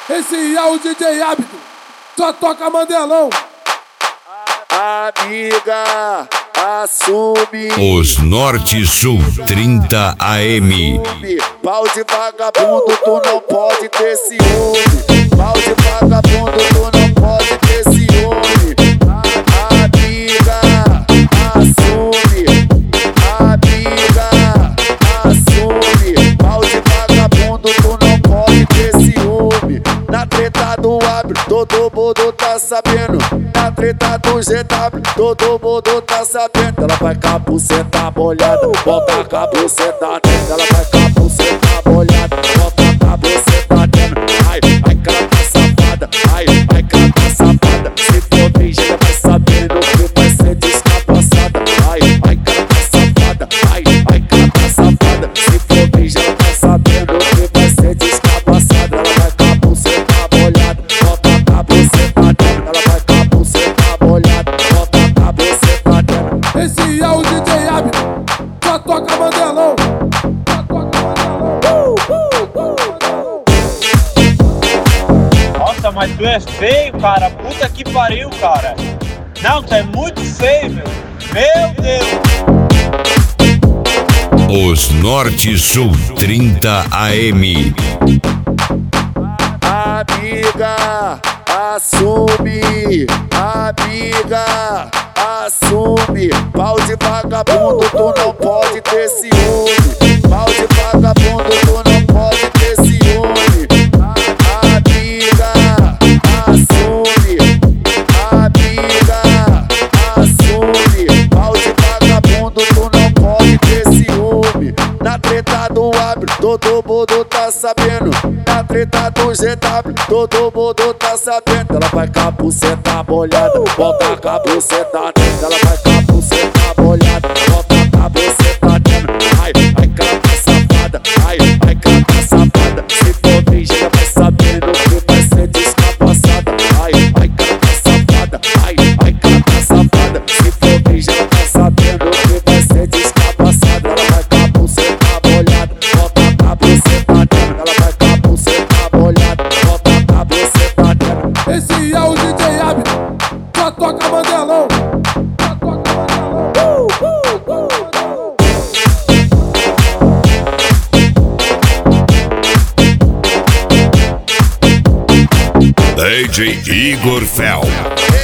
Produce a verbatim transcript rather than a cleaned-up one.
Esse é o D J Hábito, só toca Mandelão. Amiga, assume. Os Norte Sul trinta A M. Pau de vagabundo, tu não pode ter ciúme. Pau de vagabundo, tu não pode ter ciúme. Amiga, assume. Amiga, assume. Pau de vagabundo, tu não pode ter ciúme. Na treta do Hábito, todo mundo tá sabendo. Na treta do G W, todo mundo tá sabendo. Ela vai com a buceta molhada, volta com a buceta dentro. Ela vai com a buceta molhada, volta com a buceta dentro. Ai, ai que ela tá safada, ai, ai que ela tá safada. Se for virgem, ela vai sabendo que vai ser descapaçada. Ai, ai que ela tá safada, ai, ai que ela tá safada. Se for virgem, ela vai sabendo que vai ser descapaçada. Ela vai com a buceta molhada, volta com a buceta dentro. Ela vai com a buceta molhada, volta com a buceta dentro. Esse é o D J Hábito, só toca Mandelão. Só toca Mandelão. Nossa, mas tu é feio, cara. Puta que pariu, cara. Não, tu é muito feio, meu. Meu Deus. Os Norte Sul trinta A M. Amiga, assume. Amiga, assume. Pau de vagabundo, tu não pode ter ciúme. Pau de vagabundo, tu não pode ter ciúme. Amiga, assume. Amiga, assume. Pau de vagabundo, tu não pode ter ciúme. Na treta do Hábito, todo mundo tá sabendo. Na treta do G W, todo mundo tá sabendo. Ela vai com a buceta molhada, volta com a buceta dentro. Ela vai com a buceta molhada, volta com a buceta dentro. Ai, ai que ela tá safada, ai, ai que ela tá safada. Se for virgem, ela vai sabendo que vai ser descapaçada. Ai, ai que ela tá safada, ai, ai que ela tá safada. Se for virgem, ela vai sabendo que vai ser descapaçada. Ela vai com a buceta molhada, volta com a buceta dentro. Ela vai com a buceta molhada, volta com a buceta dentro. Esse é o D J Hábito, só toca Mandelão. Só toca Mandelão. D J Igor Fel.